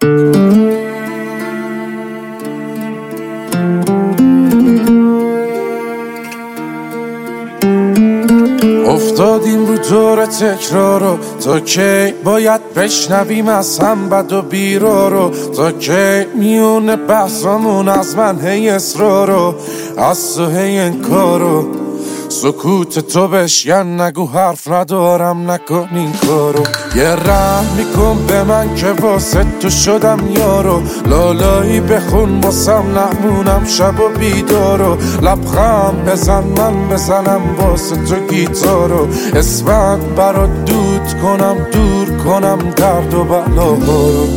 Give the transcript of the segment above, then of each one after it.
افتادیم رو دور تکرارو، تا کی باید بشنویم از هم بد و بیرارو؟ تا کی میونه بحثامون از من هی اصرارو، از تو هی انکارو؟ سکوت تو بشکن، نگو حرف ندارم، نکن این کارو. یه رحم میکن به من که واسه تو شدم یارو، لالایی بخون واسم نمونم شب و بیدارو. لبخند بزن من بزنم واسه تو گیتارو، اسمت برات دود کنم، دور کنم درد و بلاهارو.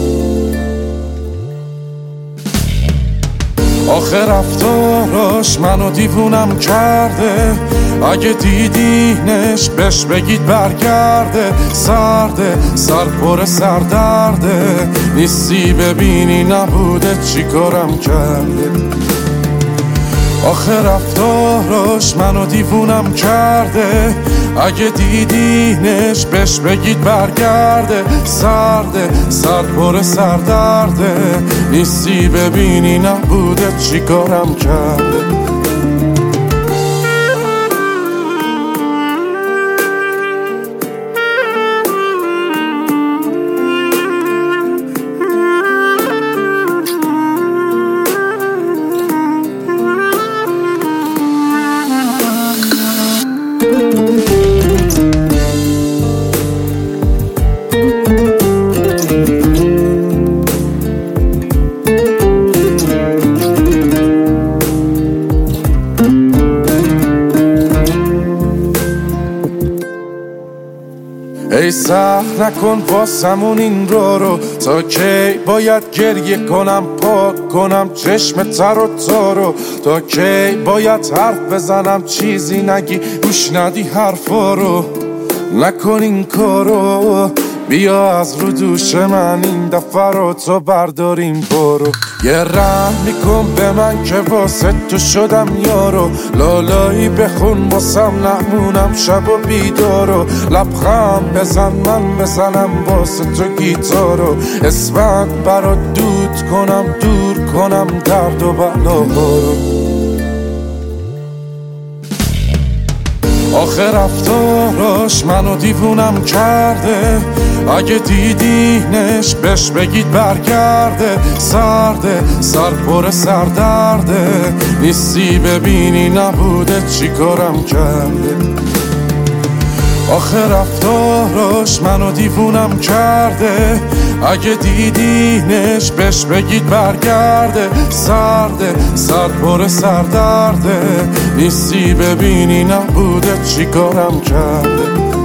آخه رفتاراش منو دیوونم کرده، اگه دیدینش بهش بگید برگرده. سرده سر پر سردرده، نیستی ببینی نبوده چی کارم کرده. آخه رفتاراش منو دیوونم کرده، اگه دیدینش بهش بگید برگرده. سرده سر پر سردرده، نیستی ببینی نبوده چی کارم کرده. ای سخت نکن واسمون این رو، تا کی باید گریه کنم پاک کنم چشم تر و تارو؟ تا کی باید حرف بزنم چیزی نگی گوش ندی حرفا رو؟ نکن این کارو، بیا از رو دوش من این دفعه رو تو برداریم برو. یه رحم میکن به من که واسه تو شدم یارو، لالایی بخون واسم نمونم شب و بیدارو. لبخند بزن من بزنم واسه تو گیتارو، اسمت برات دود کنم، دور کنم درد و بلاهارو. آخه رفتاراش منو دیوونم کرده، اگه دیدینش بهش بگید برگرده. سرده سر پر سردرده، نیستی ببینی نبوده چی کارم کرده. آخه رفتاراش منو دیوونم کرده، اگه دیدینش بهش بگید برگرده. سرده سر پر سردرده، نیستی ببینی نبوده چی کارم کرده.